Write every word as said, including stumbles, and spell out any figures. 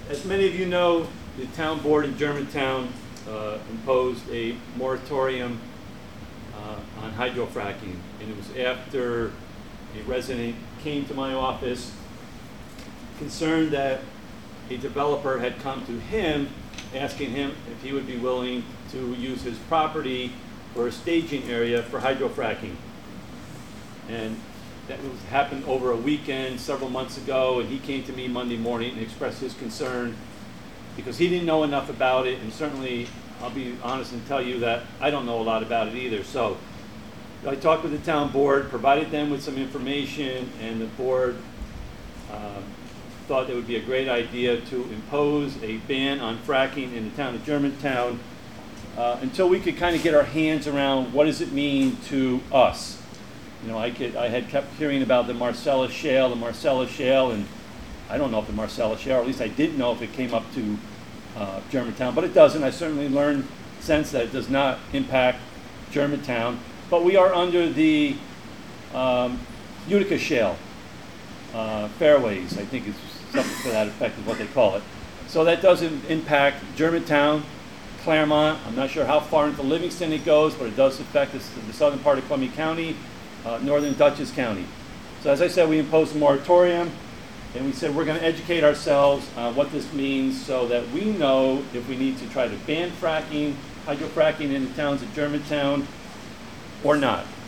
As many of you know, the town board in Germantown uh, imposed a moratorium uh, on hydrofracking, and it was after a resident came to my office concerned that a developer had come to him asking him if he would be willing to use his property for a staging area for hydrofracking. And that was happened over a weekend several months ago, and he came to me Monday morning and expressed his concern because he didn't know enough about it, and certainly I'll be honest and tell you that I don't know a lot about it either. So I talked with the town board, provided them with some information, and the board um, thought it would be a great idea to impose a ban on fracking in the town of Germantown uh, until we could kind of get our hands around what does it mean to us. You know, I could I had kept hearing about the Marcellus Shale, the Marcellus Shale, and I don't know if the Marcellus Shale, or at least I didn't know if it came up to uh, Germantown, but it doesn't. I certainly learned since that it does not impact Germantown. But we are under the um, Utica Shale uh, fairways, I think it's something to that effect is what they call it. So that doesn't impact Germantown, Claremont. I'm not sure how far into Livingston it goes, but it does affect the, the southern part of Columbia County, uh, northern Dutchess County. So as I said, we imposed a moratorium, and we said we're going to educate ourselves on what this means so that we know if we need to try to ban fracking, hydrofracking in the towns of Germantown or not.